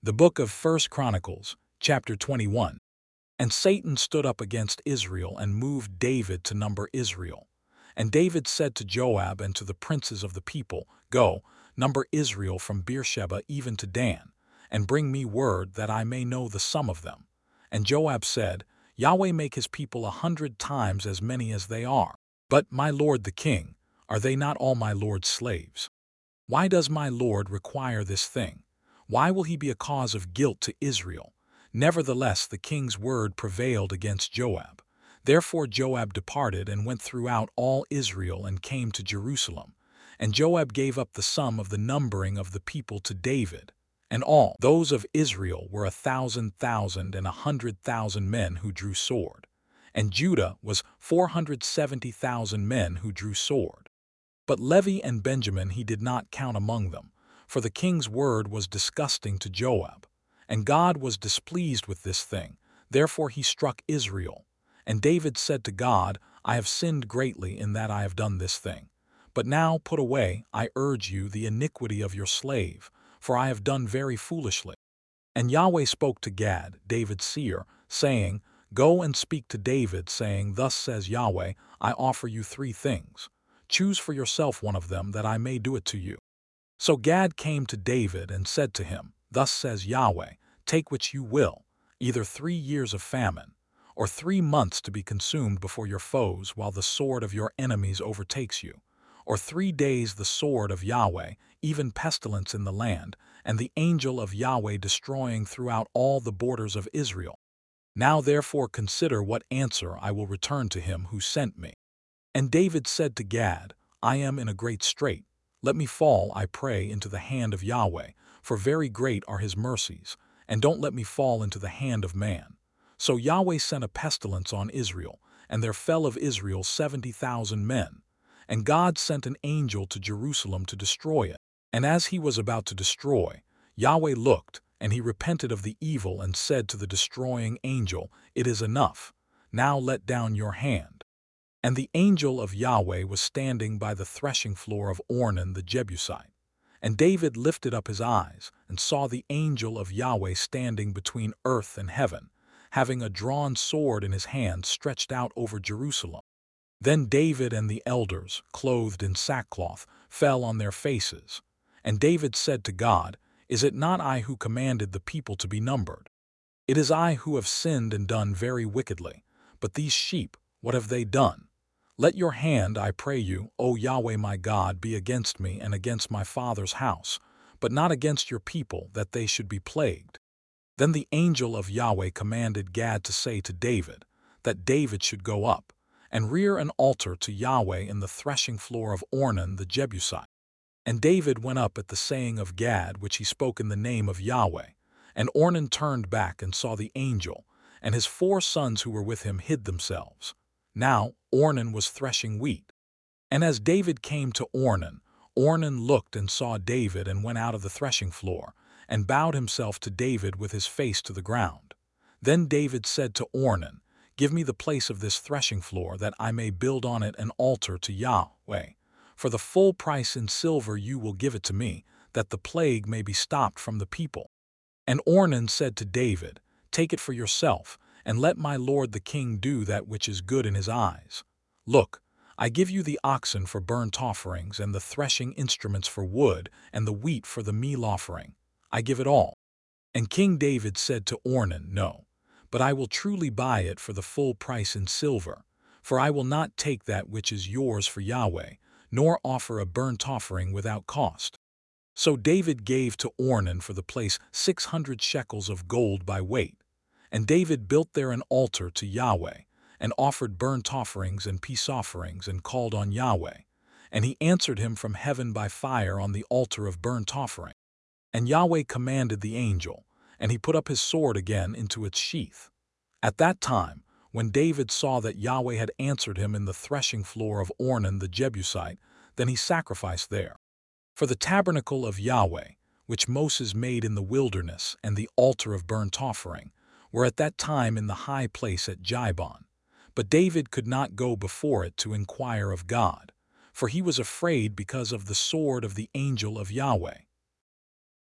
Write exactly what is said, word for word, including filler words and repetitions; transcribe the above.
The book of First Chronicles, chapter twenty-one. And Satan stood up against Israel and moved David to number Israel. And David said to Joab and to the princes of the people, Go, number Israel from Beersheba even to Dan, and bring me word that I may know the sum of them. And Joab said, Yahweh make his people a hundred times as many as they are. But, my lord the king, are they not all my lord's slaves? Why does my lord require this thing? Why will he be a cause of guilt to Israel? Nevertheless the king's word prevailed against Joab. Therefore Joab departed and went throughout all Israel and came to Jerusalem. And Joab gave up the sum of the numbering of the people to David. And all those of Israel were a thousand thousand and a hundred thousand men who drew sword. And Judah was four hundred seventy thousand men who drew sword. But Levi and Benjamin he did not count among them, for the king's word was disgusting to Joab. And God was displeased with this thing, therefore he struck Israel. And David said to God, I have sinned greatly in that I have done this thing. But now put away, I urge you, the iniquity of your slave, for I have done very foolishly. And Yahweh spoke to Gad, David's seer, saying, Go and speak to David, saying, Thus says Yahweh, I offer you three things. Choose for yourself one of them, that I may do it to you. So Gad came to David and said to him, Thus says Yahweh, take which you will, either three years of famine, or three months to be consumed before your foes while the sword of your enemies overtakes you, or three days the sword of Yahweh, even pestilence in the land, and the angel of Yahweh destroying throughout all the borders of Israel. Now therefore consider what answer I will return to him who sent me. And David said to Gad, I am in a great strait. Let me fall, I pray, into the hand of Yahweh, for very great are his mercies, and don't let me fall into the hand of man. So Yahweh sent a pestilence on Israel, and there fell of Israel seventy thousand men. And God sent an angel to Jerusalem to destroy it. And as he was about to destroy, Yahweh looked, and he repented of the evil and said to the destroying angel, It is enough. Now let down your hand. And the angel of Yahweh was standing by the threshing floor of Ornan the Jebusite. And David lifted up his eyes, and saw the angel of Yahweh standing between earth and heaven, having a drawn sword in his hand stretched out over Jerusalem. Then David and the elders, clothed in sackcloth, fell on their faces. And David said to God, Is it not I who commanded the people to be numbered? It is I who have sinned and done very wickedly. But these sheep, what have they done? Let your hand, I pray you, O Yahweh my God, be against me and against my father's house, but not against your people, that they should be plagued. Then the angel of Yahweh commanded Gad to say to David, that David should go up, and rear an altar to Yahweh in the threshing floor of Ornan the Jebusite. And David went up at the saying of Gad, which he spoke in the name of Yahweh. And Ornan turned back and saw the angel, and his four sons who were with him hid themselves. Now Ornan was threshing wheat. And as David came to Ornan, Ornan looked and saw David and went out of the threshing floor, and bowed himself to David with his face to the ground. Then David said to Ornan, Give me the place of this threshing floor, that I may build on it an altar to Yahweh. For the full price in silver you will give it to me, that the plague may be stopped from the people. And Ornan said to David, Take it for yourself, and let my lord the king do that which is good in his eyes. Look, I give you the oxen for burnt offerings, and the threshing instruments for wood, and the wheat for the meal offering. I give it all. And King David said to Ornan, No, but I will truly buy it for the full price in silver, for I will not take that which is yours for Yahweh, nor offer a burnt offering without cost. So David gave to Ornan for the place six hundred shekels of gold by weight. And David built there an altar to Yahweh, and offered burnt offerings and peace offerings, and called on Yahweh. And he answered him from heaven by fire on the altar of burnt offering. And Yahweh commanded the angel, and he put up his sword again into its sheath. At that time, when David saw that Yahweh had answered him in the threshing floor of Ornan the Jebusite, then he sacrificed there. For the tabernacle of Yahweh, which Moses made in the wilderness, and the altar of burnt offering, were at that time in the high place at Gibeon. But David could not go before it to inquire of God, for he was afraid because of the sword of the angel of Yahweh.